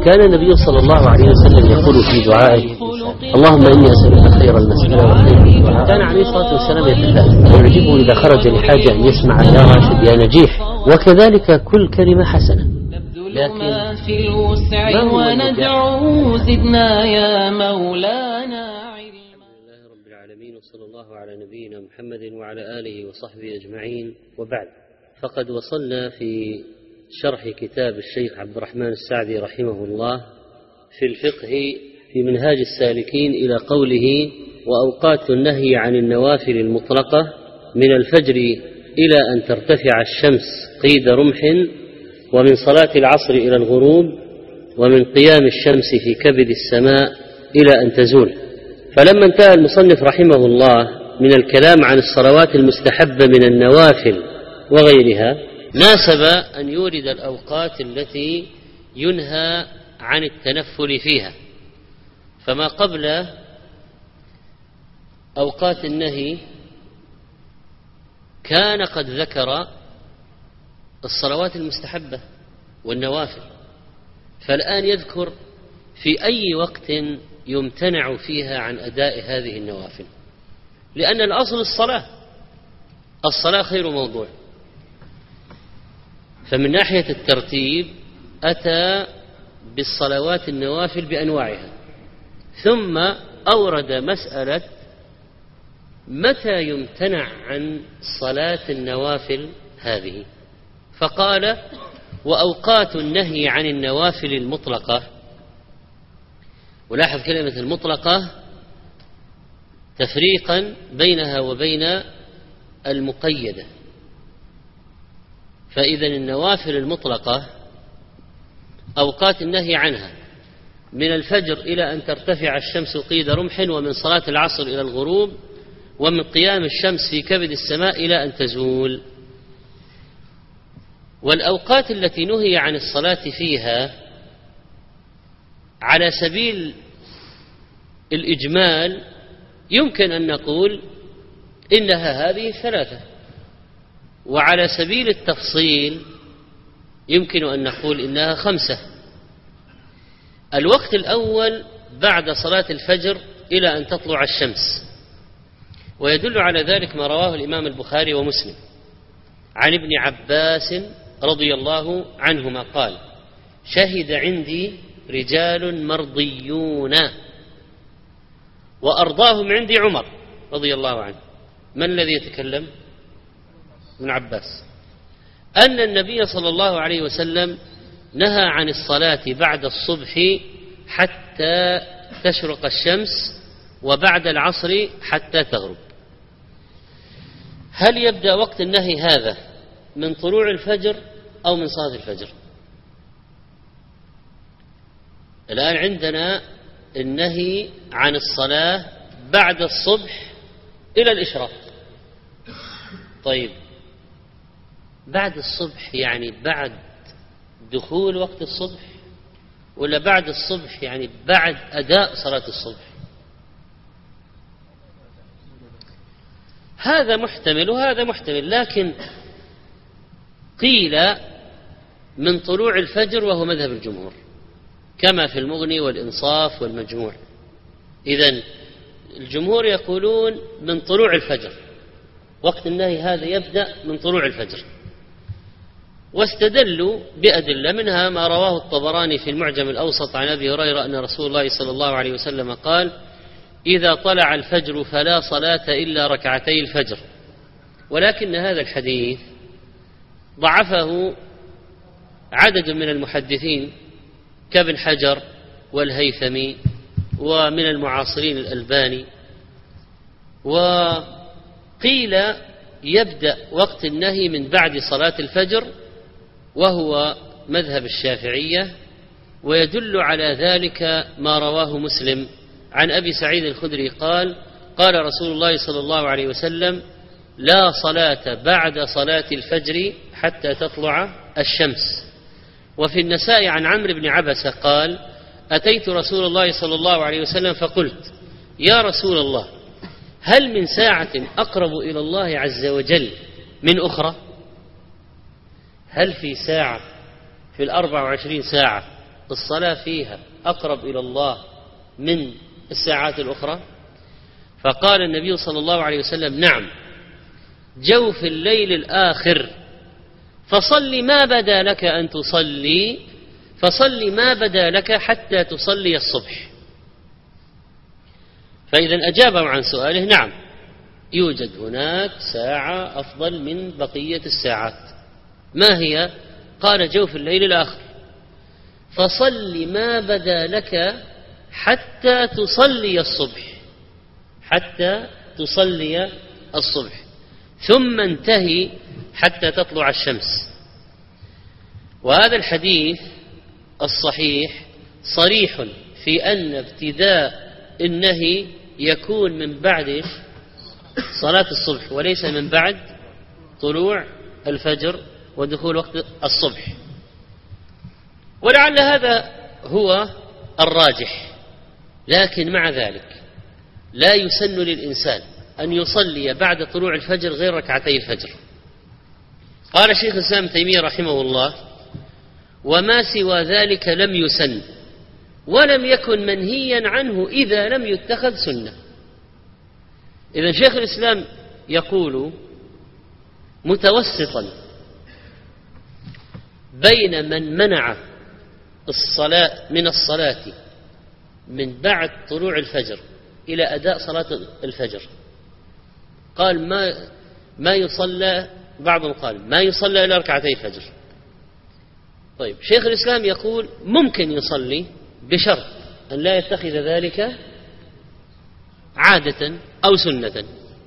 كان النبي صلى الله عليه وسلم يقول في دعائه: اللهم إني أسألك خير المسألة وخير الدعاء. كان عليه الصلاة والسلام يتفائل ويعجبه إذا خرج لحاجة أن يسمع يا راشد يا نجيح، وكذلك كل كلمة حسنة. لكن في الوسع وندعو زدنا يا مولانا. لله رب العالمين، وصلى الله على نبينا محمد وعلى آله وصحبه أجمعين، وبعد. فقد وصلنا في شرح كتاب الشيخ عبد الرحمن السعدي رحمه الله في الفقه في منهاج السالكين إلى قوله: وأوقات النهي عن النوافل المطلقة من الفجر إلى أن ترتفع الشمس قيد رمح، ومن صلاة العصر إلى الغروب، ومن قيام الشمس في كبد السماء إلى أن تزول. فلما انتهى المصنف رحمه الله من الكلام عن الصلوات المستحبة من النوافل وغيرها، ناسب أن يورد الأوقات التي ينهى عن التنفل فيها. فما قبل أوقات النهي كان قد ذكر الصلوات المستحبة والنوافل، فالآن يذكر في أي وقت يمتنع فيها عن أداء هذه النوافل، لأن الأصل الصلاة خير موضوع. فمن ناحية الترتيب أتى بالصلوات النوافل بأنواعها، ثم أورد مسألة متى يمتنع عن صلاة النوافل هذه، فقال: وأوقات النهي عن النوافل المطلقة. ولاحظ كلمة المطلقة تفريقا بينها وبين المقيدة. فإذا النوافل المطلقة أوقات النهي عنها من الفجر إلى أن ترتفع الشمس قيد رمح، ومن صلاة العصر إلى الغروب، ومن قيام الشمس في كبد السماء إلى أن تزول. والأوقات التي نهي عن الصلاة فيها على سبيل الإجمال يمكن أن نقول إنها هذه ثلاثة، وعلى سبيل التفصيل يمكن أن نقول إنها خمسة. الوقت الأول بعد صلاة الفجر إلى أن تطلع الشمس، ويدل على ذلك ما رواه الإمام البخاري ومسلم عن ابن عباس رضي الله عنهما قال: شهد عندي رجال مرضيون وأرضاهم عندي عمر رضي الله عنه. من الذي يتكلم؟ ابن عباس. أن النبي صلى الله عليه وسلم نهى عن الصلاة بعد الصبح حتى تشرق الشمس، وبعد العصر حتى تغرب. هل يبدأ وقت النهي هذا من طلوع الفجر أو من صلاة الفجر؟ الآن عندنا النهي عن الصلاة بعد الصبح إلى الإشراق. طيب، بعد الصبح يعني بعد دخول وقت الصبح، ولا بعد الصبح يعني بعد أداء صلاة الصبح؟ هذا محتمل وهذا محتمل، لكن قيل من طلوع الفجر وهو مذهب الجمهور، كما في المغني والإنصاف والمجموع. إذن الجمهور يقولون من طلوع الفجر، وقت النهي هذا يبدأ من طلوع الفجر، واستدلوا بأدلة منها ما رواه الطبراني في المعجم الأوسط عن أبي هريرة أن رسول الله صلى الله عليه وسلم قال: إذا طلع الفجر فلا صلاة إلا ركعتي الفجر. ولكن هذا الحديث ضعفه عدد من المحدثين كابن حجر والهيثمي ومن المعاصرين الألباني. وقيل يبدأ وقت النهي من بعد صلاة الفجر، وهو مذهب الشافعية، ويدل على ذلك ما رواه مسلم عن أبي سعيد الخدري قال: قال رسول الله صلى الله عليه وسلم: لا صلاة بعد صلاة الفجر حتى تطلع الشمس. وفي النساء عن عمرو بن عبسة قال: أتيت رسول الله صلى الله عليه وسلم فقلت: يا رسول الله، هل من ساعة أقرب إلى الله عز وجل من أخرى؟ هل في ساعة في 24 ساعة الصلاة فيها أقرب إلى الله من الساعات الأخرى؟ فقال النبي صلى الله عليه وسلم: نعم، جوف الليل الآخر، فصل ما بدا لك أن تصلي، فصل ما بدا لك حتى تصلي الصبح. فإذا أجابه عن سؤاله: نعم، يوجد هناك ساعة أفضل من بقية الساعات. ما هي؟ قال: جوف الليل الآخر، فصل ما بدا لك حتى تصلي الصبح، حتى تصلي الصبح، ثم انتهي حتى تطلع الشمس. وهذا الحديث الصحيح صريح في أن ابتداء النهي يكون من بعد صلاة الصبح وليس من بعد طلوع الفجر ودخول وقت الصبح. ولعل هذا هو الراجح، لكن مع ذلك لا يسن للإنسان أن يصلي بعد طلوع الفجر غير ركعتي الفجر. قال شيخ الإسلام تيمية رحمه الله: وما سوى ذلك لم يسن ولم يكن منهيا عنه إذا لم يتخذ سنة. إذن شيخ الإسلام يقول متوسطا بين من منع الصلاة من الصلاة من بعد طلوع الفجر إلى أداء صلاة الفجر، قال ما يصلى، بعضهم قال ما يصلى إلى ركعتي الفجر. طيب، شيخ الإسلام يقول ممكن يصلي بشرط أن لا يتخذ ذلك عادة أو سنة.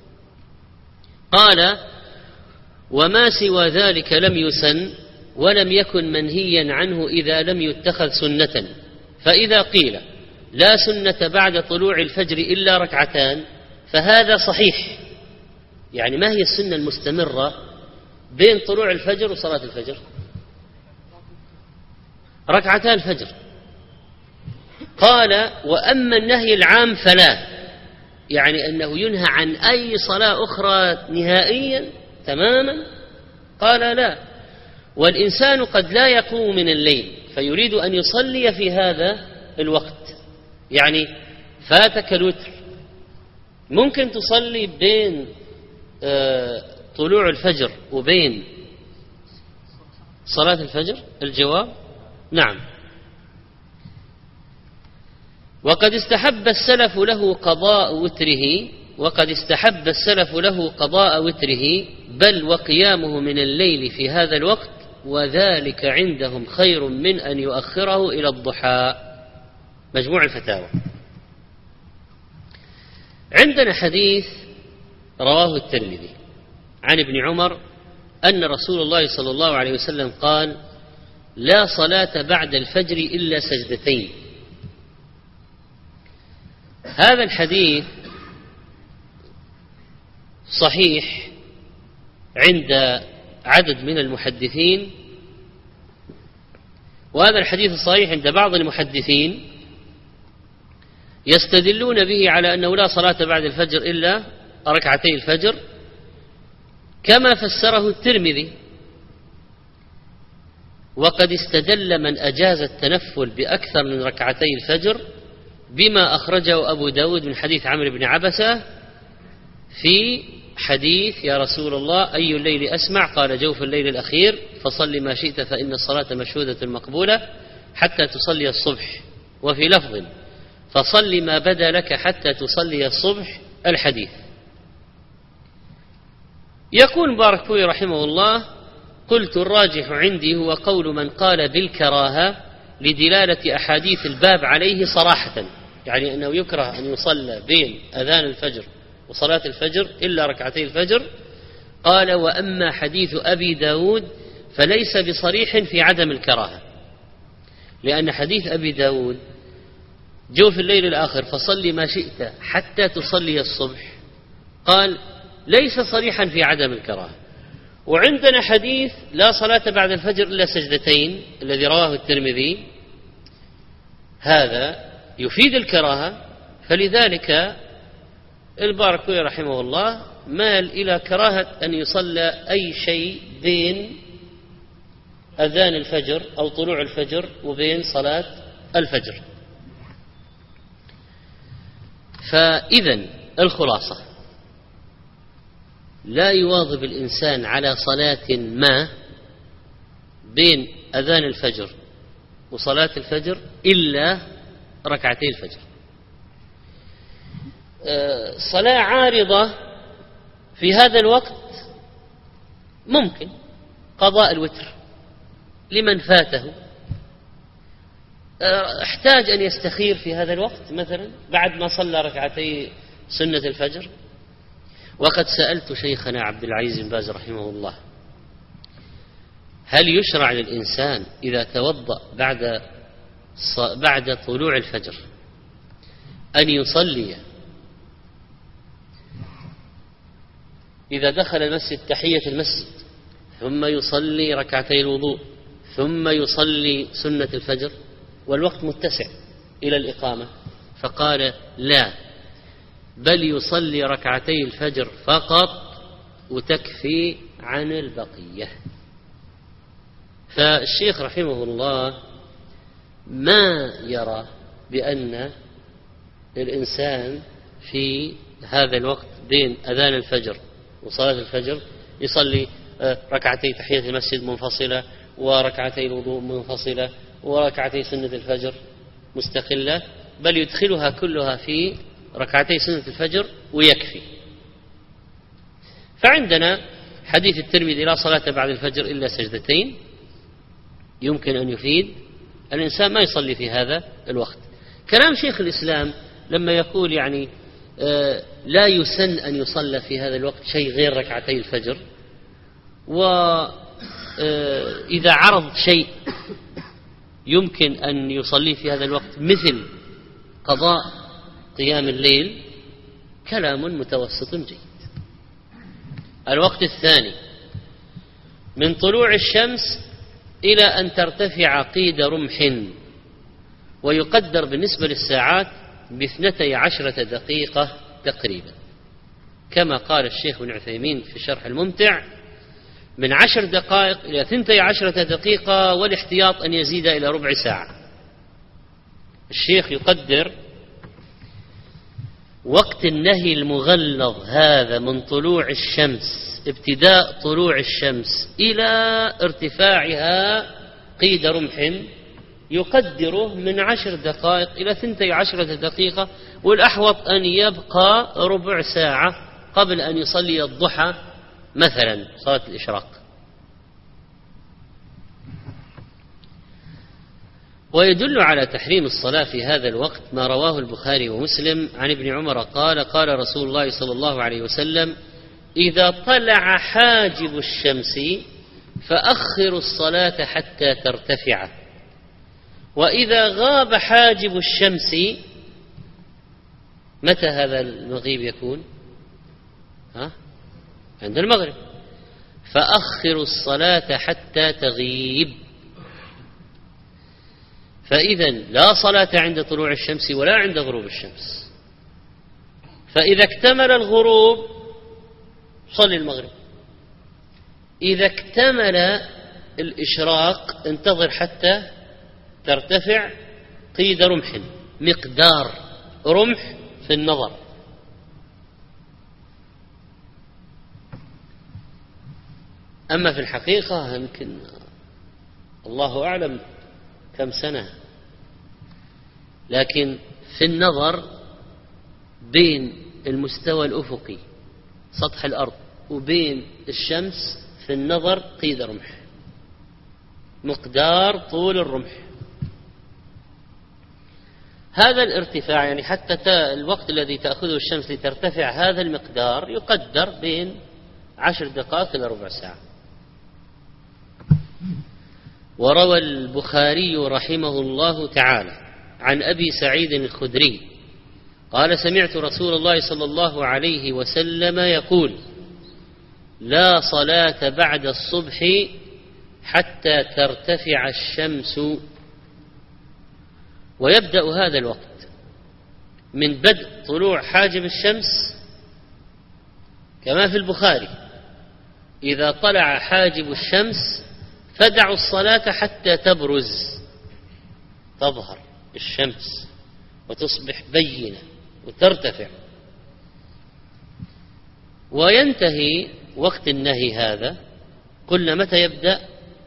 قال: وما سوى ذلك لم يسن ولم يكن منهيا عنه إذا لم يتخذ سنة. فإذا قيل لا سنة بعد طلوع الفجر إلا ركعتان فهذا صحيح. يعني ما هي السنة المستمرة بين طلوع الفجر وصلاة الفجر؟ ركعتان الفجر. قال: وأما النهي العام فلا، يعني أنه ينهى عن أي صلاة أخرى نهائيا تماما. قال: لا، والإنسان قد لا يقوم من الليل فيريد أن يصلي في هذا الوقت، يعني فاتك الوتر، ممكن تصلي بين طلوع الفجر وبين صلاة الفجر؟ الجواب: نعم. وقد استحب السلف له قضاء وتره بل وقيامه من الليل في هذا الوقت، وذلك عندهم خير من أن يؤخره إلى الضحى. مجموع الفتاوى. عندنا حديث رواه الترمذي عن ابن عمر أن رسول الله صلى الله عليه وسلم قال: لا صلاة بعد الفجر إلا سجدتين. هذا الحديث صحيح عند عدد من المحدثين، وهذا الحديث الصحيح عند بعض المحدثين يستدلون به على أنه لا صلاة بعد الفجر إلا ركعتي الفجر، كما فسره الترمذي. وقد استدل من أجاز التنفل بأكثر من ركعتي الفجر بما أخرجه أبو داود من حديث عمرو بن عبسة في حديث: يا رسول الله أي الليل أسمع؟ قال: جوف الليل الأخير، فصل ما شئت فإن الصلاة مشهودة مقبولة حتى تصلي الصبح. وفي لفظ: فصل ما بدا لك حتى تصلي الصبح. الحديث. يقول مباركفوري رحمه الله: قلت الراجح عندي هو قول من قال بالكراهة لدلالة أحاديث الباب عليه صراحة، يعني أنه يكره أن يصلى بين أذان الفجر وصلاة الفجر إلا ركعتي الفجر. قال: وأما حديث أبي داود فليس بصريح في عدم الكراهة، لأن حديث أبي داود جوف الليل الآخر فصل ما شئت حتى تصلي الصبح، قال ليس صريحا في عدم الكراهة. وعندنا حديث لا صلاة بعد الفجر إلا سجدتين الذي رواه الترمذي، هذا يفيد الكراهة، فلذلك الباركوي رحمه الله مال إلى كراهة أن يصلى أي شيء بين أذان الفجر أو طلوع الفجر وبين صلاة الفجر. فإذا الخلاصة لا يواظب الإنسان على صلاة ما بين أذان الفجر وصلاة الفجر إلا ركعتي الفجر. صلاة عارضة في هذا الوقت ممكن قضاء الوتر لمن فاته، احتاج أن يستخير في هذا الوقت مثلا بعد ما صلى ركعتي سنة الفجر. وقد سألت شيخنا عبد العزيز بن باز رحمه الله: هل يشرع للإنسان إذا توضأ بعد طلوع الفجر أن يصلي إذا دخل المسجد تحية المسجد ثم يصلي ركعتي الوضوء ثم يصلي سنة الفجر والوقت متسع إلى الإقامة؟ فقال: لا، بل يصلي ركعتي الفجر فقط وتكفي عن البقية. فالشيخ رحمه الله ما يرى بأن الإنسان في هذا الوقت بين أذان الفجر وصلاة الفجر يصلي ركعتي تحية المسجد منفصلة وركعتي الوضوء منفصلة وركعتي سنة الفجر مستقلة، بل يدخلها كلها في ركعتي سنة الفجر ويكفي. فعندنا حديث الترمذي: لا صلاة بعد الفجر إلا سجدتين، يمكن أن يفيد الإنسان ما يصلي في هذا الوقت. كلام شيخ الإسلام لما يقول يعني لا يسن أن يصلى في هذا الوقت شيء غير ركعتي الفجر، وإذا عرض شيء يمكن أن يصلي في هذا الوقت مثل قضاء قيام الليل، كلام متوسط جيد. الوقت الثاني من طلوع الشمس إلى أن ترتفع قيد رمح، ويقدر بالنسبة للساعات ب12 دقيقة تقريبا، كما قال الشيخ ابن عثيمين في شرح الممتع: من 10 دقائق إلى 12 دقيقة، والاحتياط أن يزيد إلى ربع ساعة. الشيخ يقدر وقت النهي المغلظ هذا من طلوع الشمس، ابتداء طلوع الشمس إلى ارتفاعها قيد رمح، يقدره من 10 دقائق إلى 12 دقيقة، والأحوط أن يبقى ربع ساعة قبل أن يصلي الضحى مثلا صلاة الإشراق. ويدل على تحريم الصلاة في هذا الوقت ما رواه البخاري ومسلم عن ابن عمر قال: قال رسول الله صلى الله عليه وسلم: إذا طلع حاجب الشمس فأخروا الصلاة حتى ترتفع، وإذا غاب حاجب الشمس، متى هذا المغيب يكون؟ عند المغرب، فأخروا الصلاة حتى تغيب. فإذا لا صلاة عند طلوع الشمس ولا عند غروب الشمس. فإذا اكتمل الغروب صلي المغرب، إذا اكتمل الإشراق انتظر حتى ترتفع قيد رمح، مقدار رمح في النظر. أما في الحقيقة يمكن الله أعلم كم سنة، لكن في النظر بين المستوى الأفقي سطح الأرض وبين الشمس في النظر قيد رمح، مقدار طول الرمح. هذا الارتفاع يعني حتى الوقت الذي تأخذه الشمس لترتفع هذا المقدار يقدر بين 10 دقائق إلى ربع ساعة. وروى البخاري رحمه الله تعالى عن أبي سعيد الخدري قال: سمعت رسول الله صلى الله عليه وسلم يقول: لا صلاة بعد الصبح حتى ترتفع الشمس. ويبدأ هذا الوقت من بدء طلوع حاجب الشمس كما في البخاري: إذا طلع حاجب الشمس فدعوا الصلاة حتى تبرز، تظهر الشمس وتصبح بينة وترتفع. وينتهي وقت النهي هذا، قلنا متى يبدأ؟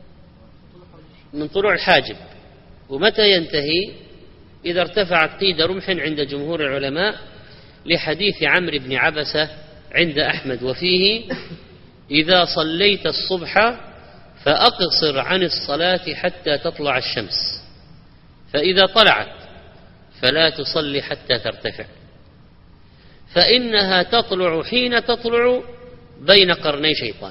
من طلوع الحاجب. ومتى ينتهي؟ إذا ارتفعت قيد رمح عند جمهور العلماء، لحديث عمرو بن عبسة عند أحمد، وفيه: إذا صليت الصبح فأقصر عن الصلاة حتى تطلع الشمس، فإذا طلعت فلا تصلي حتى ترتفع، فإنها تطلع حين تطلع بين قرني شيطان،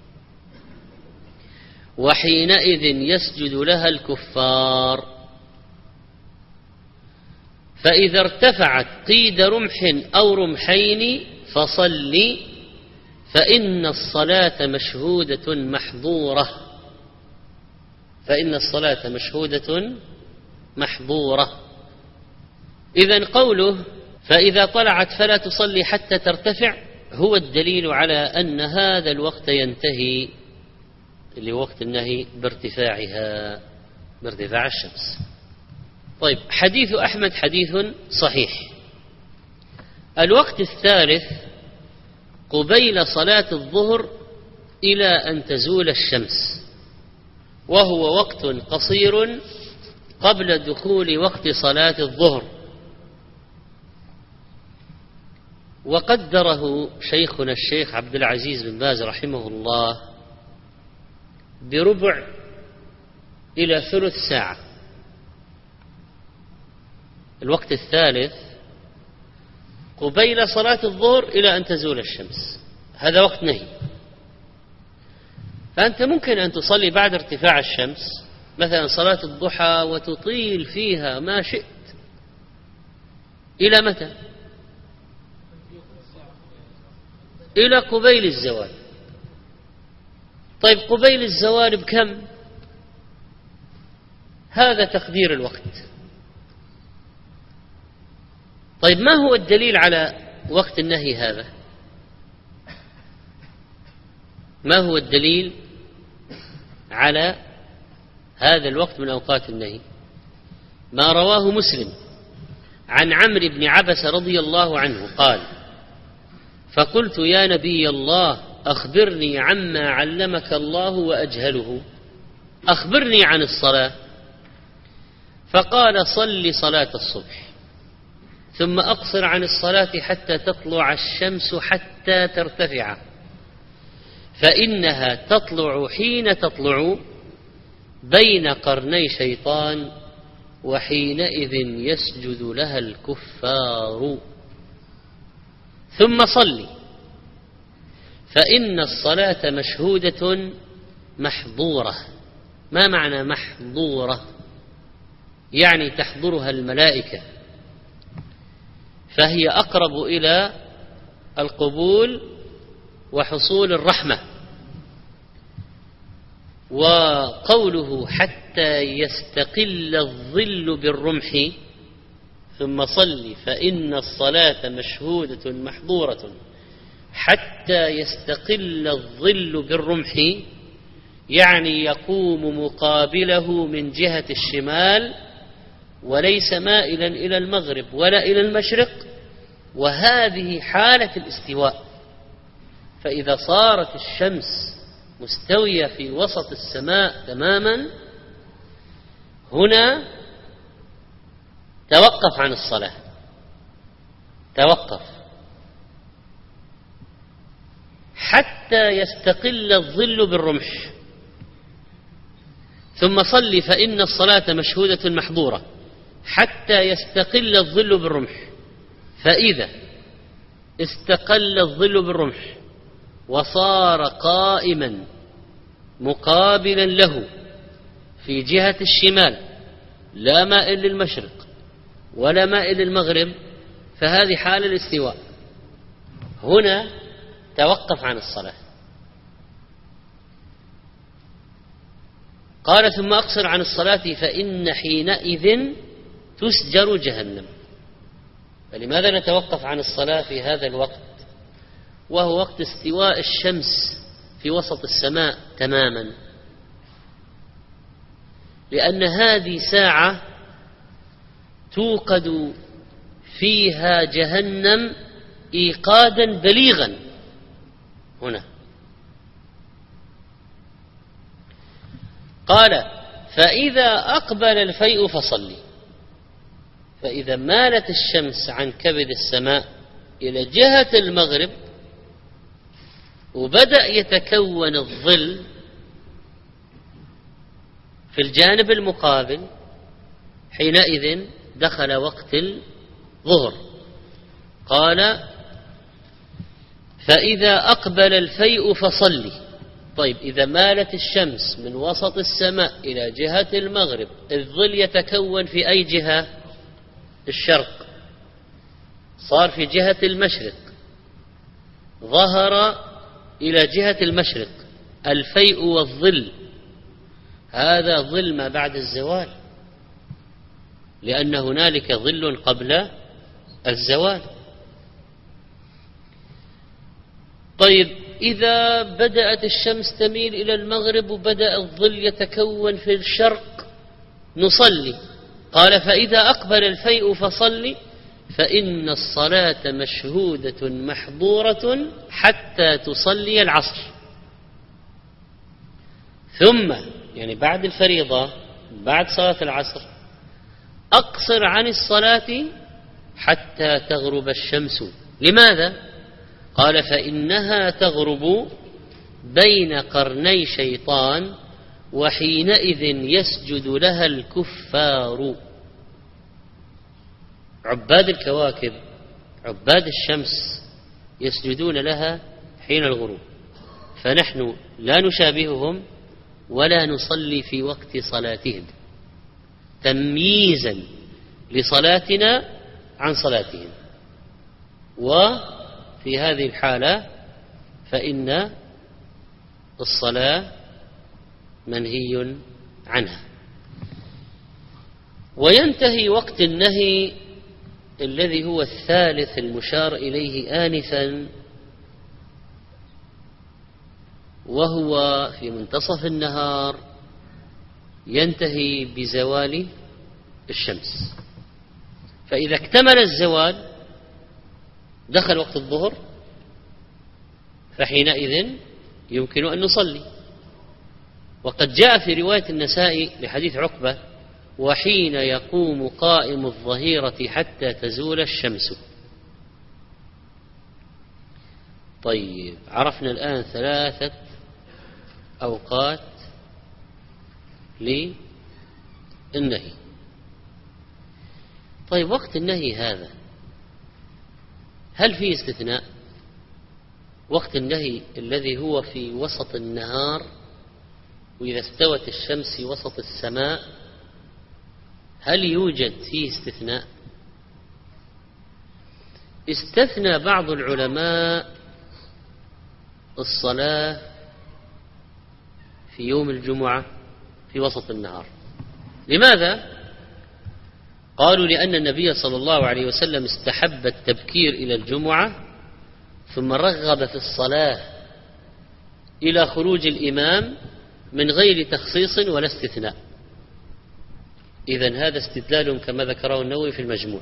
وحينئذ يسجد لها الكفار. فإذا ارتفعت قيد رمح أو رمحين فصل، فإن الصلاة مشهودة محظورة. فإن الصلاة مشهودة محظورة. إذن قوله فإذا طلعت فلا تصلي حتى ترتفع هو الدليل على أن هذا الوقت ينتهي، اللي وقت النهي، بارتفاعها، بارتفاع الشمس. طيب، حديث أحمد حديث صحيح. الوقت الثالث قبيل صلاة الظهر إلى أن تزول الشمس، وهو وقت قصير قبل دخول وقت صلاة الظهر، وقدره شيخنا الشيخ عبد العزيز بن باز رحمه الله بربع إلى ثلث ساعة. الوقت الثالث قبيل صلاة الظهر إلى أن تزول الشمس، هذا وقت نهي. فأنت ممكن أن تصلي بعد ارتفاع الشمس مثلا صلاة الضحى وتطيل فيها ما شئت. إلى متى؟ إلى قبيل الزوال. طيب، قبيل الزوال بكم؟ هذا تقدير الوقت. طيب، ما هو الدليل على وقت النهي هذا؟ ما هو الدليل على هذا الوقت من أوقات النهي؟ ما رواه مسلم عن عمرو بن عبسة رضي الله عنه قال: فقلت يا نبي الله أخبرني عما علمك الله وأجهله، أخبرني عن الصلاة. فقال: صل صلاة الصبح، ثم أقصر عن الصلاة حتى تطلع الشمس حتى ترتفع، فإنها تطلع حين تطلع بين قرني شيطان، وحينئذ يسجد لها الكفار. ثم صل، فإن الصلاة مشهودة محظورة. ما معنى محظورة؟ يعني تحضرها الملائكة، فهي أقرب إلى القبول وحصول الرحمة. وقوله حتى يستقل الظل بالرمح، ثم صل فإن الصلاة مشهودة محظورة حتى يستقل الظل بالرمح، يعني يقوم مقابله من جهة الشمال وليس مائلا إلى المغرب ولا إلى المشرق، وهذه حالة الاستواء. فإذا صارت الشمس مستوية في وسط السماء تماما، هنا توقف عن الصلاة، توقف حتى يستقل الظل بالرمح. ثم صل فإن الصلاة مشهودة محظورة حتى يستقل الظل بالرمح، فإذا استقل الظل بالرمح وصار قائما مقابلا له في جهة الشمال، لا مائل للمشرق ولا مائل للمغرب، فهذه حال الاستواء. هنا توقف عن الصلاة. قال: ثم أقصر عن الصلاة فإن حينئذ تسجر جهنم. فلماذا نتوقف عن الصلاة في هذا الوقت وهو وقت استواء الشمس في وسط السماء تماما؟ لأن هذه ساعة توقد فيها جهنم إيقادا بليغا. هنا قال فإذا أقبل الفيء فصلي. فإذا مالت الشمس عن كبد السماء إلى جهة المغرب وبدأ يتكون الظل في الجانب المقابل، حينئذ دخل وقت الظهر. قال فإذا أقبل الفيء فصلي. طيب إذا مالت الشمس من وسط السماء إلى جهة المغرب، الظل يتكون في أي جهة؟ الشرق، صار في جهة المشرق، ظهر إلى جهة المشرق الفيء والظل. هذا ظل ما بعد الزوال، لأن هنالك ظل قبل الزوال. طيب إذا بدأت الشمس تميل إلى المغرب وبدأ الظل يتكون في الشرق نصلي. قال فإذا أقبل الفيء فصلي فإن الصلاة مشهودة محظورة حتى تصلي العصر. ثم يعني بعد الفريضة، بعد صلاة العصر، أقصر عن الصلاة حتى تغرب الشمس. لماذا؟ قال فإنها تغرب بين قرني شيطان وحينئذ يسجد لها الكفار. عباد الكواكب، عباد الشمس، يسجدون لها حين الغروب، فنحن لا نشابههم ولا نصلي في وقت صلاتهم، تمييزا لصلاتنا عن صلاتهم. وفي هذه الحالة فإن الصلاة منهي عنها. وينتهي وقت النهي الذي هو الثالث المشار إليه آنفا، وهو في منتصف النهار، ينتهي بزوال الشمس. فإذا اكتمل الزوال دخل وقت الظهر، فحينئذ يمكن أن نصلي. وقد جاء في رواية النسائي لحديث عقبة وحين يقوم قائم الظهيرة حتى تزول الشمس. طيب عرفنا الآن 3 أوقات للنهي. طيب وقت النهي هذا هل فيه استثناء؟ وقت النهي الذي هو في وسط النهار وإذا استوت الشمس وسط السماء، هل يوجد فيه استثناء؟ استثنى بعض العلماء الصلاة في يوم الجمعة في وسط النهار. لماذا؟ قالوا لأن النبي صلى الله عليه وسلم استحب التبكير إلى الجمعة، ثم رغب في الصلاة إلى خروج الإمام من غير تخصيص ولا استثناء. إذن هذا استدلال كما ذكره النووي في المجموع،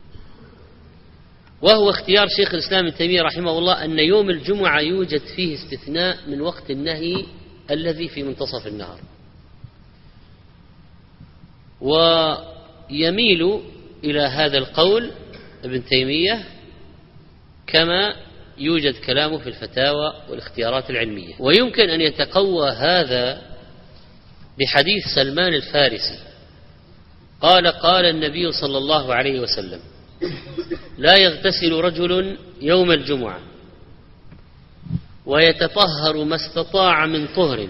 وهو اختيار شيخ الإسلام ابن تيمية رحمه الله أن يوم الجمعة يوجد فيه استثناء من وقت النهي الذي في منتصف النهار. ويميل إلى هذا القول ابن تيمية كما يوجد كلامه في الفتاوى والاختيارات العلمية. ويمكن أن يتقوى هذا بحديث سلمان الفارسي قال قال النبي صلى الله عليه وسلم لا يغتسل رجل يوم الجمعة ويتطهر ما استطاع من طهر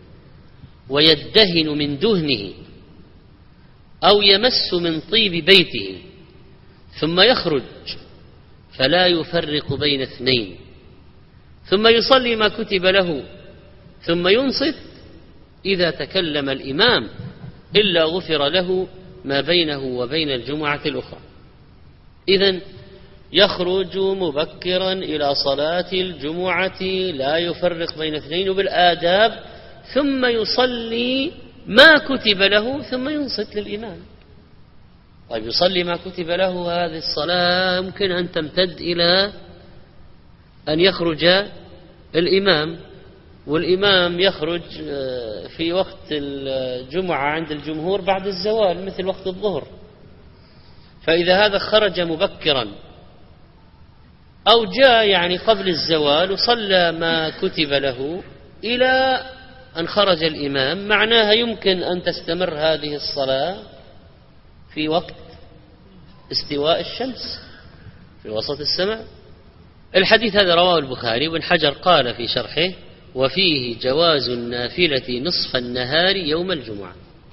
ويدهن من دهنه أو يمس من طيب بيته ثم يخرج فلا يفرق بين اثنين ثم يصلي ما كتب له ثم ينصت إذا تكلم الإمام إلا غفر له ما بينه وبين الجمعة الأخرى. إذن يخرج مبكرا إلى صلاة الجمعة لا يفرق بين اثنين بالآداب، ثم يصلي ما كتب له ثم ينصت للإمام. طيب يصلي ما كتب له، هذه الصلاة يمكن أن تمتد إلى أن يخرج الإمام، والإمام يخرج في وقت الجمعة عند الجمهور بعد الزوال مثل وقت الظهر، فإذا هذا خرج مبكرا أو جاء يعني قبل الزوال وصلى ما كتب له إلى أن خرج الإمام، معناها يمكن أن تستمر هذه الصلاة في وقت استواء الشمس في وسط السماء. الحديث هذا رواه البخاري، وابن حجر قال في شرحه: وفيه جواز النافلة نصف النهار يوم الجمعة.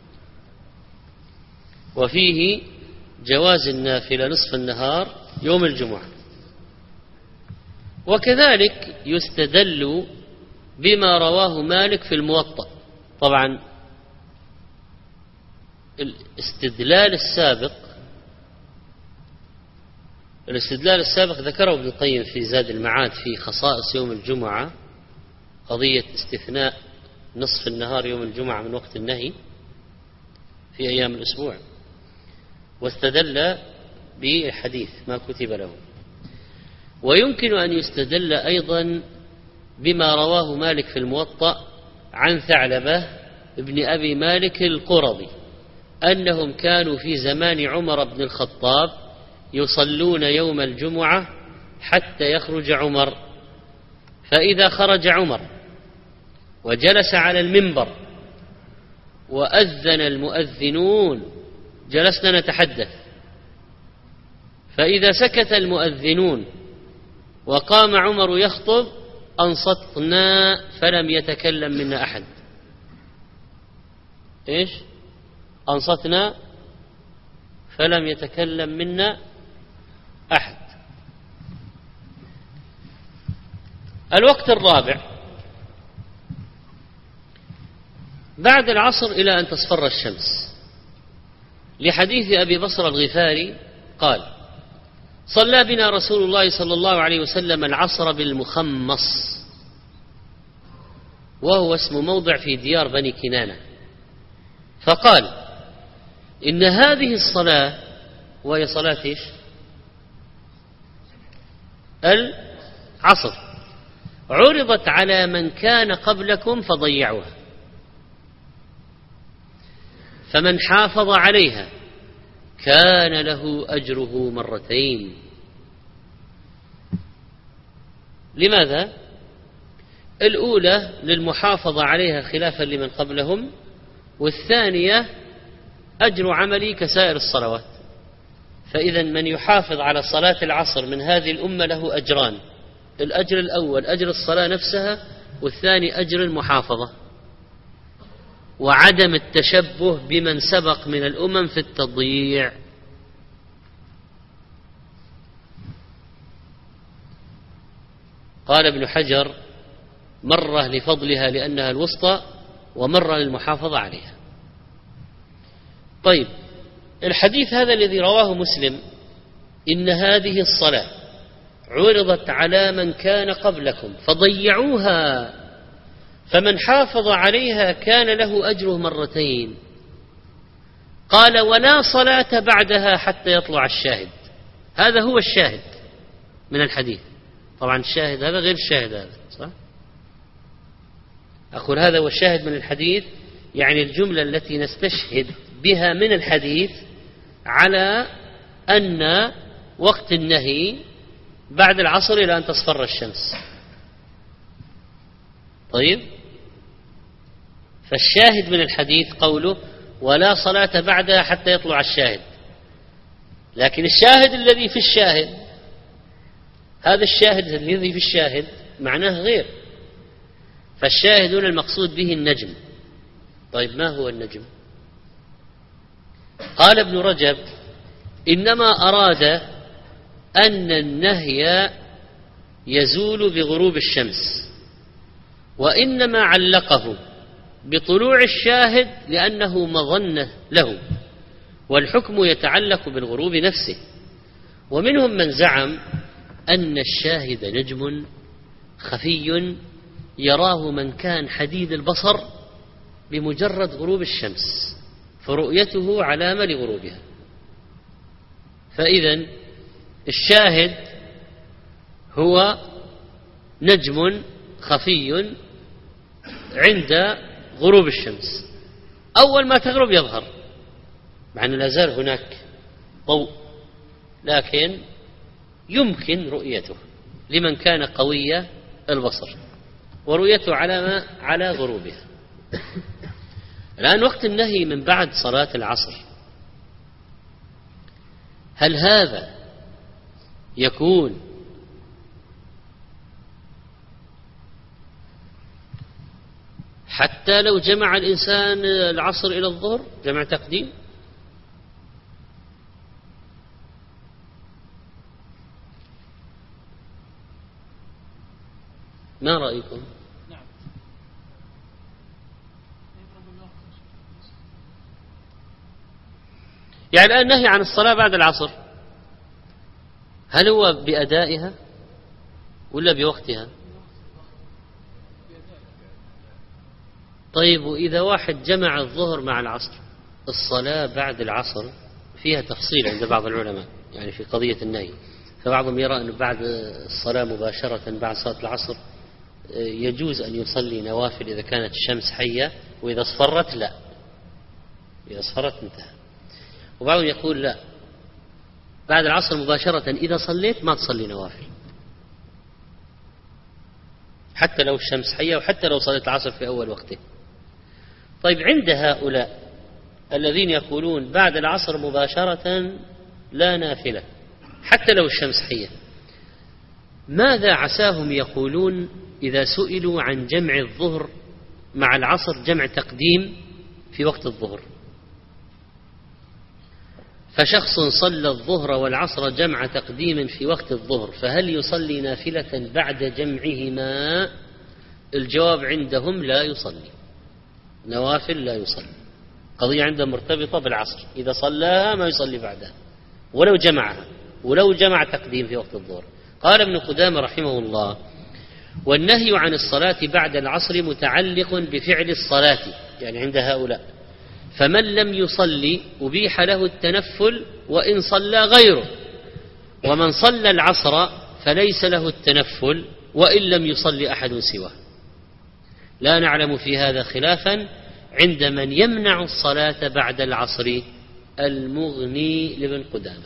وفيه جواز النافلة نصف النهار يوم الجمعة. وكذلك يستدل بما رواه مالك في الموطأ. طبعا الاستدلال السابق ذكره ابن القيم في زاد المعاد في خصائص يوم الجمعة، قضية استثناء نصف النهار يوم الجمعة من وقت النهي في أيام الأسبوع، واستدل بحديث ما كتب له. ويمكن أن يستدل أيضا بما رواه مالك في الموطأ عن ثعلبة ابن أبي مالك القرظي أنهم كانوا في زمان عمر بن الخطاب يصلون يوم الجمعة حتى يخرج عمر، فإذا خرج عمر وجلس على المنبر وأذن المؤذنون جلسنا نتحدث، فإذا سكت المؤذنون وقام عمر يخطب أنصتنا فلم يتكلم منا أحد. إيش؟ أنصتنا فلم يتكلم منا أحد. الوقت الرابع بعد العصر إلى أن تصفر الشمس، لحديث أبي بصر الغفاري قال: صلى بنا رسول الله صلى الله عليه وسلم العصر بالمخمص، وهو اسم موضع في ديار بني كنانة، فقال: إن هذه الصلاة، وهي صلاة إيش؟ العصر، عرضت على من كان قبلكم فضيعوها، فمن حافظ عليها كان له أجره مرتين. لماذا؟ الأولى للمحافظة عليها خلافا لمن قبلهم، والثانية أجر عملي كسائر الصلوات. فإذا من يحافظ على صلاة العصر من هذه الأمة له أجران: الأجر الأول أجر الصلاة نفسها، والثاني أجر المحافظة وعدم التشبه بمن سبق من الأمم في التضييع. قال ابن حجر: مرة لفضلها لأنها الوسطى، ومرة للمحافظة عليها. طيب، الحديث هذا الذي رواه مسلم: إن هذه الصلاة عرضت على من كان قبلكم فضيعوها، فمن حافظ عليها كان له أجره مرتين. قال: ولا صلاة بعدها حتى يطلع الشاهد. هذا هو الشاهد من الحديث. طبعا الشاهد هذا غير الشاهد هذا، صح؟ أقول هذا هو الشاهد من الحديث، يعني الجملة التي نستشهد بها من الحديث على أن وقت النهي بعد العصر إلى أن تصفر الشمس. طيب، فالشاهد من الحديث قوله: ولا صلاة بعدها حتى يطلع الشاهد. لكن الشاهد الذي في الشاهد، هذا الشاهد الذي في الشاهد معناه غير. فالشاهد هنا المقصود به النجم. طيب، ما هو النجم؟ قال ابن رجب: إنما أراد أن النهي يزول بغروب الشمس، وإنما علقه بطلوع الشاهد لأنه مظنة له، والحكم يتعلق بالغروب نفسه. ومنهم من زعم أن الشاهد نجم خفي يراه من كان حديد البصر بمجرد غروب الشمس، فرؤيته علامة لغروبها. فإذا الشاهد هو نجم خفي عند غروب الشمس، أول ما تغرب يظهر، مع أن لا زال هناك ضوء، لكن يمكن رؤيته لمن كان قوي البصر، ورؤيته على غروبها. الآن وقت النهي من بعد صلاة العصر، هل هذا يكون حتى لو جمع الإنسان العصر إلى الظهر جمع تقديم؟ ما رأيكم؟ يعني الآن نهي عن الصلاة بعد العصر، هل هو بأدائها ولا بوقتها؟ طيب، وإذا واحد جمع الظهر مع العصر، الصلاة بعد العصر فيها تفصيل عند بعض العلماء يعني في قضية النهي، فبعضهم يرى أن بعد الصلاة مباشرة بعد صلاة العصر يجوز أن يصلي نوافل إذا كانت الشمس حية، وإذا اصفرت لا، إذا اصفرت انتهى. وبعضهم يقول لا، بعد العصر مباشرة إذا صليت ما تصلي نوافل، حتى لو الشمس حية وحتى لو صليت العصر في أول وقته. طيب، عند هؤلاء الذين يقولون بعد العصر مباشرة لا نافلة حتى لو الشمس حية، ماذا عساهم يقولون إذا سئلوا عن جمع الظهر مع العصر جمع تقديم في وقت الظهر؟ فشخص صلى الظهر والعصر جمع تقديم في وقت الظهر، فهل يصلي نافلة بعد جمعهما؟ الجواب عندهم لا يصلي نوافل، لا يصلي. قضية عندهم مرتبطة بالعصر، إذا صلاها ما يصلي بعدها ولو جمعها، ولو جمع تقديم في وقت الظهر. قال ابن قدامة رحمه الله: والنهي عن الصلاة بعد العصر متعلق بفعل الصلاة، يعني عند هؤلاء، فمن لم يصلي أبيح له التنفل وإن صلى غيره، ومن صلى العصر فليس له التنفل وإن لم يصلي أحد سواه. لا نعلم في هذا خلافا عند من يمنع الصلاة بعد العصر، المغني لابن قدامة.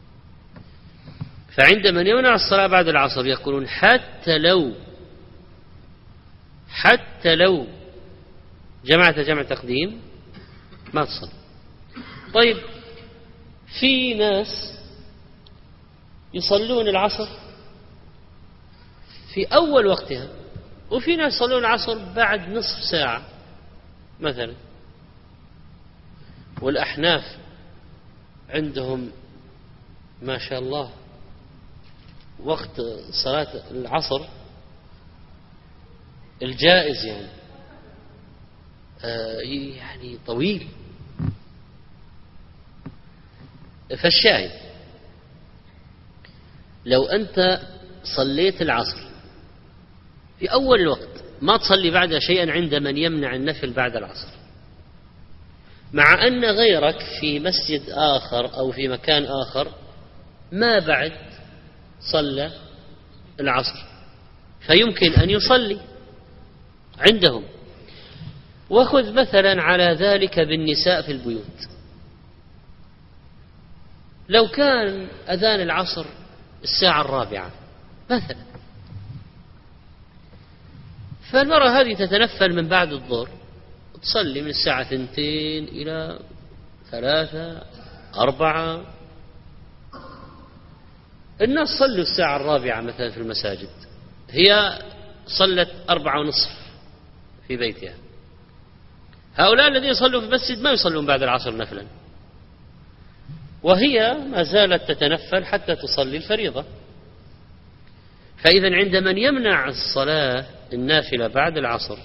فعند من يمنع الصلاة بعد العصر يقولون حتى لو جمعت جمع تقديم ما تصل. طيب، في ناس يصلون العصر في أول وقتها، وفي ناس يصلون العصر بعد نصف ساعة مثلا، والأحناف عندهم ما شاء الله وقت صلاة العصر الجائز يعني طويل. فالشاهد، لو أنت صليت العصر في أول الوقت ما تصلي بعد شيئا عند من يمنع النفل بعد العصر، مع أن غيرك في مسجد آخر أو في مكان آخر ما بعد صلى العصر، فيمكن أن يصلي عندهم. وخذ مثلا على ذلك بالنساء في البيوت، لو كان أذان العصر 4:00 مثلا، فالمرأة هذه تتنفل من بعد الظهر تصلي من 2 إلى 3 4. الناس صلوا 4:00 مثلا في المساجد، هي صلت 4:30 في بيتها. هؤلاء الذين يصلوا في المسجد ما يصلون بعد العصر نفلا، وهي ما زالت تتنفل حتى تصلي الفريضة. فإذا عند من يمنع الصلاة النافلة بعد العصر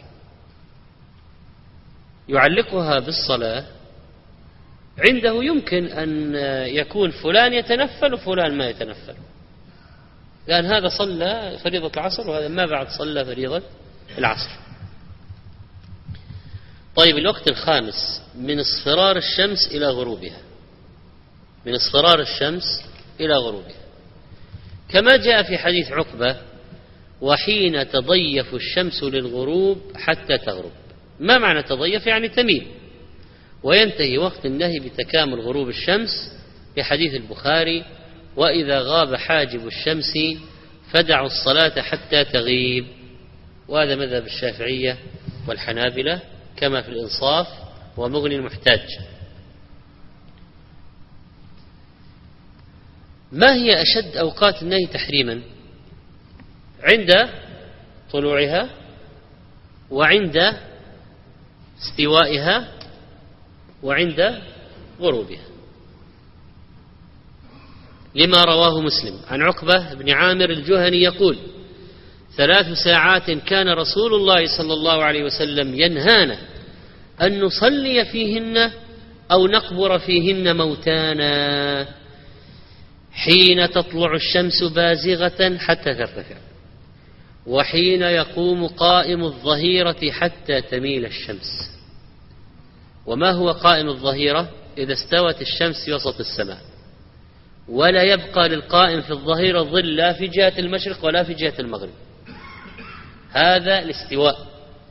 يعلقها بالصلاة، عنده يمكن أن يكون فلان يتنفل وفلان ما يتنفل، لأن هذا صلى فريضة العصر وهذا ما بعد صلى فريضة العصر. طيب الوقت الخامس من اصفرار الشمس إلى غروبها، من اصفرار الشمس إلى غروبها، كما جاء في حديث عقبة: وحين تضيف الشمس للغروب حتى تغرب. ما معنى تضيف؟ يعني تميل. وينتهي وقت النهي بتكامل غروب الشمس في حديث البخاري: وإذا غاب حاجب الشمس فدعوا الصلاة حتى تغيب. وهذا مذهب الشافعية والحنابلة كما في الإنصاف ومغني المحتاج. ما هي أشد أوقات النهي تحريما؟ عند طلوعها، وعند استوائها، وعند غروبها، لما رواه مسلم عن عقبة بن عامر الجهني يقول: 3 ساعات كان رسول الله صلى الله عليه وسلم ينهانا أن نصلي فيهن أو نقبر فيهن موتانا: حين تطلع الشمس بازغة حتى ترتفع، وحين يقوم قائم الظهيرة حتى تميل الشمس. وما هو قائم الظهيرة؟ إذا استوت الشمس في وسط السماء ولا يبقى للقائم في الظهيرة ظل لا في جهة المشرق ولا في جهة المغرب، هذا الاستواء.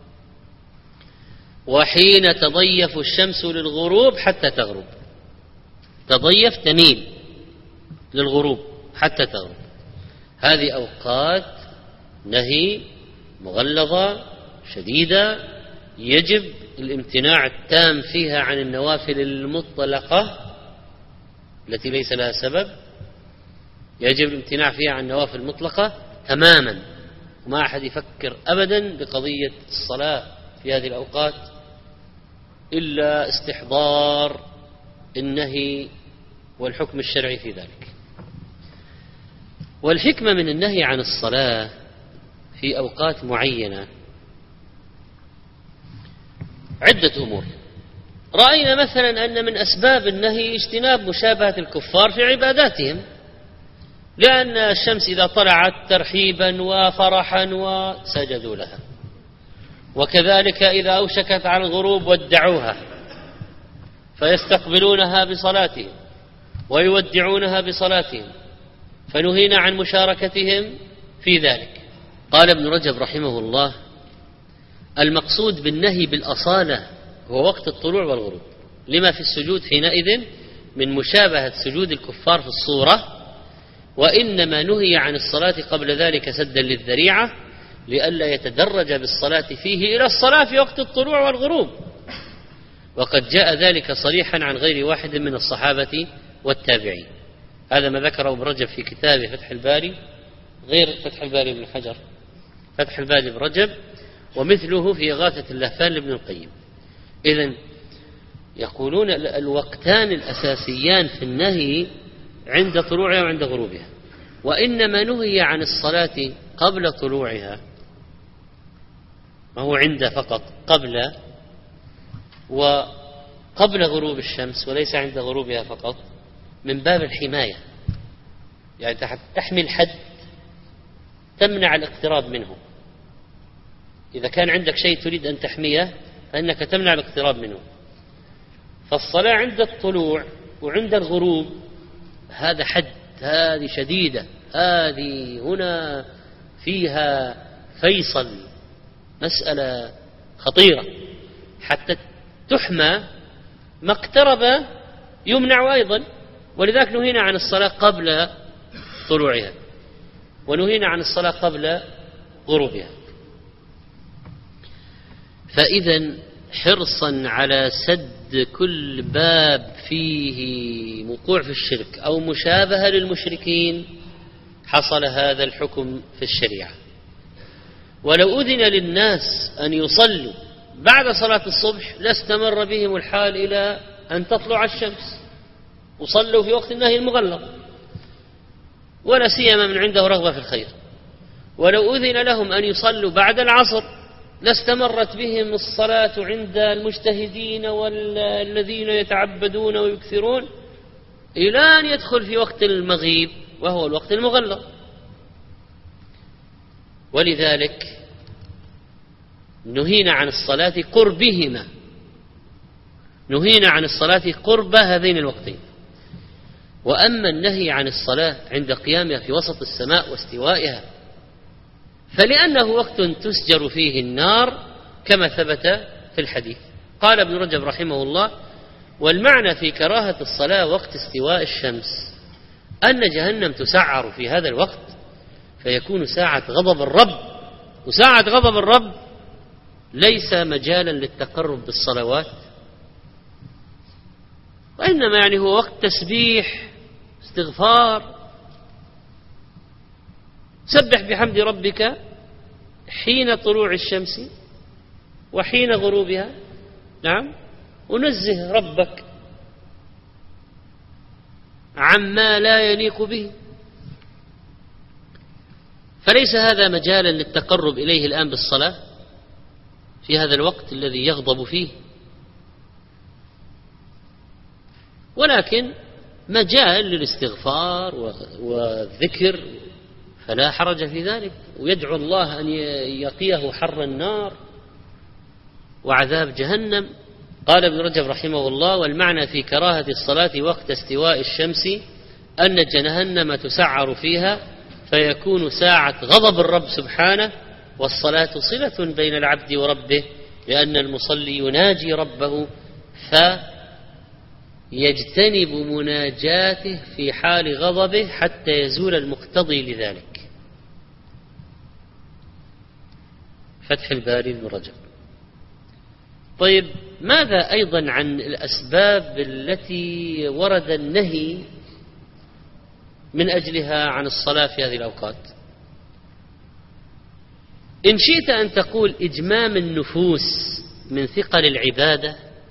وحين تضيف الشمس للغروب حتى تغرب، تضيف تميل للغروب حتى تغرب. هذه أوقات نهي مغلظة شديدة، يجب الامتناع التام فيها عن النوافل المطلقة التي ليس لها سبب، يجب الامتناع فيها عن النوافل المطلقة تماما. وما أحد يفكر أبدا بقضية الصلاة في هذه الأوقات إلا استحضار النهي والحكم الشرعي في ذلك. والحكمة من النهي عن الصلاة في أوقات معينة عدة أمور. رأينا مثلا أن من أسباب النهي اجتناب مشابهة الكفار في عباداتهم، لأن الشمس إذا طلعت ترحيبا وفرحا وسجدوا لها، وكذلك إذا أوشكت على الغروب ودعوها فيستقبلونها بصلاتهم ويودعونها بصلاتهم، فنهينا عن مشاركتهم في ذلك. قال ابن رجب رحمه الله: المقصود بالنهي بالأصالة هو وقت الطلوع والغروب، لما في السجود حينئذ من مشابهة سجود الكفار في الصورة، وإنما نهي عن الصلاة قبل ذلك سدا للذريعة لئلا يتدرج بالصلاة فيه إلى الصلاة في وقت الطلوع والغروب. وقد جاء ذلك صريحا عن غير واحد من الصحابة والتابعين. هذا ما ذكره ابن رجب في كتابه فتح الباري، غير فتح الباري بن حجر، فتح الباري بن رجب، ومثله في إغاثة اللهفان لابن القيم. إذن يقولون الوقتان الأساسيان في النهي عند طلوعها وعند غروبها، وإنما نهي عن الصلاة قبل طلوعها، ما هو عند فقط قبل وقبل غروب الشمس، وليس عند غروبها فقط، من باب الحماية، يعني تحمي الحد تمنع الاقتراب منه. إذا كان عندك شيء تريد أن تحميه فإنك تمنع الاقتراب منه. فالصلاة عند الطلوع وعند الغروب هذا حد، هذه شديدة، هذه هنا فيها فيصل، مسألة خطيرة، حتى تحمى ما اقترب يمنع أيضا. ولذلك نهينا عن الصلاة قبل طلوعها ونهينا عن الصلاة قبل غروبها. فإذا حرصا على سد كل باب فيه وقوع في الشرك أو مشابهة للمشركين حصل هذا الحكم في الشريعة. ولو أذن للناس أن يصلوا بعد صلاة الصبح لاستمر بهم الحال إلى أن تطلع الشمس، وصلوا في وقت النهي المغلظ، ولا سيما من عنده رغبة في الخير. ولو أذن لهم أن يصلوا بعد العصر لاستمرت بهم الصلاة عند المجتهدين والذين يتعبدون ويكثرون إلى أن يدخل في وقت المغيب وهو الوقت المغلظ. ولذلك نهينا عن الصلاة قربهما نهينا عن الصلاة قرب هذين الوقتين. وأما النهي عن الصلاة عند قيامها في وسط السماء واستوائها فلأنه وقت تسجر فيه النار كما ثبت في الحديث. قال ابن رجب رحمه الله: والمعنى في كراهة الصلاة وقت استواء الشمس أن جهنم تسعر في هذا الوقت فيكون ساعة غضب الرب، وساعة غضب الرب ليس مجالا للتقرب بالصلوات، وإنما يعني هو وقت تسبيح استغفار. سبح بحمد ربك حين طلوع الشمس وحين غروبها، نعم، ونزه ربك عما لا يليق به. فليس هذا مجالا للتقرب إليه الآن بالصلاة في هذا الوقت الذي يغضب فيه، ولكن مجال للاستغفار والذكر فلا حرج في ذلك، ويدعو الله أن يقيه حر النار وعذاب جهنم. قال ابن رجب رحمه الله: والمعنى في كراهة الصلاة وقت استواء الشمس أن جهنم تسعر فيها فيكون ساعة غضب الرب سبحانه، والصلاة صلة بين العبد وربه، لأن المصلي يناجي ربه فيجتنب مناجاته في حال غضبه حتى يزول المقتضي لذلك. فتح الباري بن رجب. طيب، ماذا أيضا عن الأسباب التي ورد النهي من أجلها عن الصلاة في هذه الأوقات؟ إن شئت أن تقول إجمام النفوس من ثقل العبادة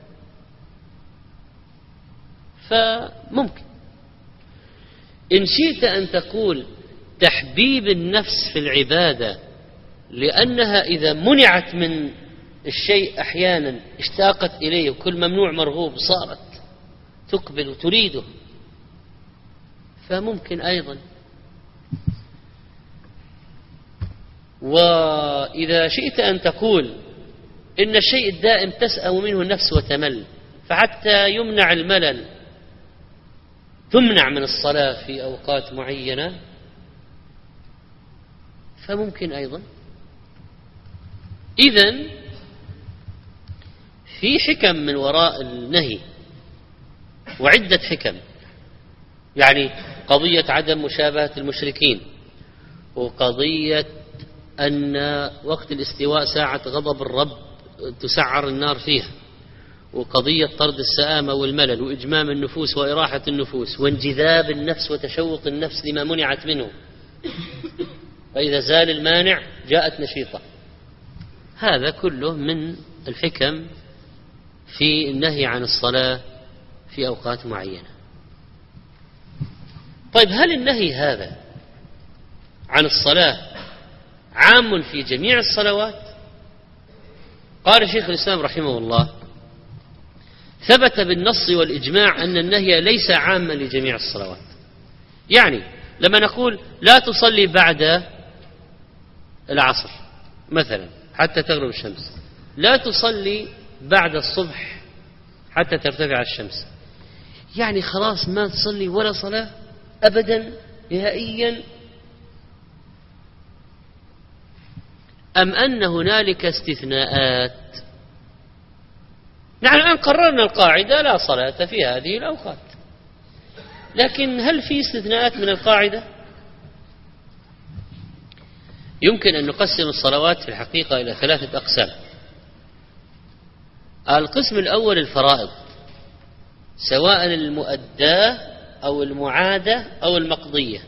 فممكن. إن شئت أن تقول تحبيب النفس في العبادة لأنها إذا منعت من الشيء أحيانا اشتاقت إليه، وكل ممنوع مرغوب صارت تقبل وتريده، فممكن أيضا. وإذا شئت أن تقول إن الشيء الدائم تسأم منه النفس وتمل، فحتى يمنع الملل تمنع من الصلاة في أوقات معينة، فممكن أيضا. إذن في حكم من وراء النهي، وعدة حكم، يعني قضية عدم مشابهة المشركين، وقضية أن وقت الاستواء ساعة غضب الرب تسعر النار فيها، وقضية طرد السآمة والملل وإجمام النفوس وإراحة النفوس وانجذاب النفس وتشوق النفس لما منعت منه، فإذا زال المانع جاءت نشيطة. هذا كله من الحكم في النهي عن الصلاة في أوقات معينة. طيب، هل النهي هذا عن الصلاة عام في جميع الصلوات؟ قال شيخ الإسلام رحمه الله: ثبت بالنص والإجماع أن النهي ليس عاما لجميع الصلوات. يعني لما نقول لا تصلي بعد العصر مثلا حتى تغرب الشمس، لا تصلي بعد الصبح حتى ترتفع الشمس، يعني خلاص ما تصلي ولا صلاة أبدا نهائيا، أم أن هنالك استثناءات؟ نحن الآن قررنا القاعدة لا صلاة في هذه الأوقات، لكن هل في استثناءات من القاعدة؟ يمكن أن نقسم الصلوات في الحقيقة إلى 3 أقسام. القسم الأول الفرائض، سواء المؤداة أو المعادة أو المقضية،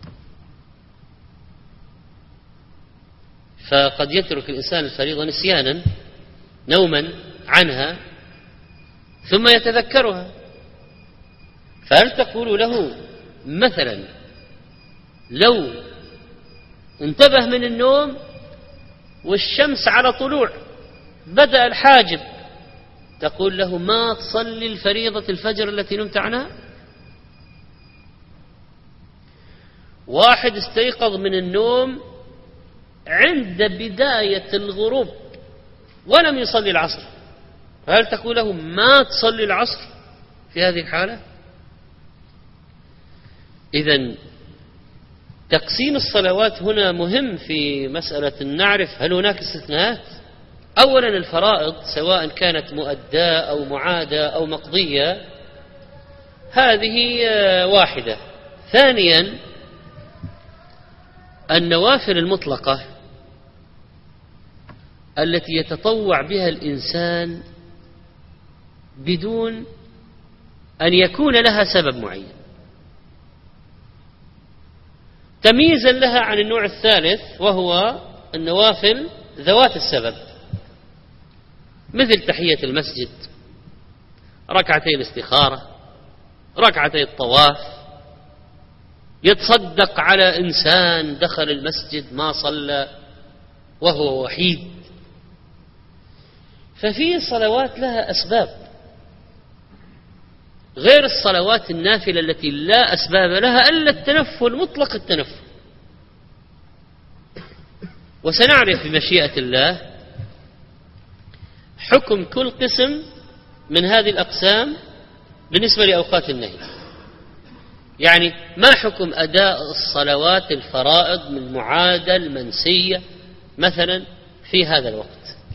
فقد يترك الإنسان الفريضة نسيانا نوما عنها ثم يتذكرها، فهل تقول له مثلا لو انتبه من النوم والشمس على طلوع بدأ الحاجب، تقول له ما تصلي الفريضة الفجر التي نمت عنها؟ واحد استيقظ من النوم عند بداية الغروب ولم يصلي العصر، هل تقول له ما تصلي العصر في هذه الحالة؟ إذن تقسيم الصلوات هنا مهم في مسألة أن نعرف هل هناك استثناءات. أولا الفرائض سواء كانت مؤداة أو معادة أو مقضية هذه واحدة. ثانيا النوافل المطلقة التي يتطوع بها الإنسان بدون أن يكون لها سبب معين، تمييزا لها عن النوع الثالث وهو النوافل ذوات السبب، مثل تحية المسجد، ركعتي الاستخارة، ركعتي الطواف، يتصدق على إنسان دخل المسجد ما صلى وهو وحيد. ففي صلوات لها أسباب غير الصلوات النافلة التي لا أسباب لها إلا التنفل، مطلق التنفل. وسنعرف بمشيئة الله حكم كل قسم من هذه الأقسام بالنسبة لأوقات النهي. يعني ما حكم أداء الصلوات الفرائض من معادة المنسية مثلا في هذا الوقت؟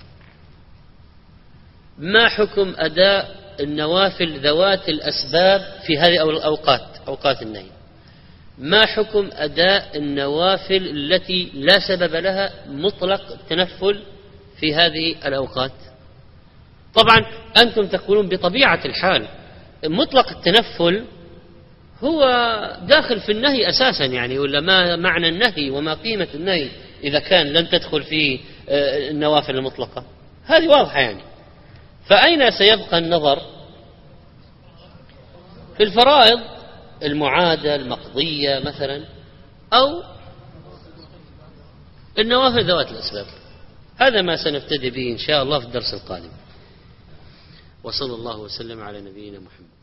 ما حكم أداء النوافل ذوات الأسباب في هذه الأوقات، أوقات النهي؟ ما حكم أداء النوافل التي لا سبب لها مطلق التنفل في هذه الأوقات؟ طبعا أنتم تقولون بطبيعة الحال مطلق التنفل هو داخل في النهي أساسا، يعني ولا ما معنى النهي وما قيمة النهي إذا كان لن تدخل في النوافل المطلقة؟ هذه واضحة يعني. فأين سيبقى النظر؟ في الفرائض المعادة المقضية مثلا، أو النوافل ذوات الأسباب. هذا ما سنبتدي به إن شاء الله في الدرس القادم. وصلى الله وسلم على نبينا محمد.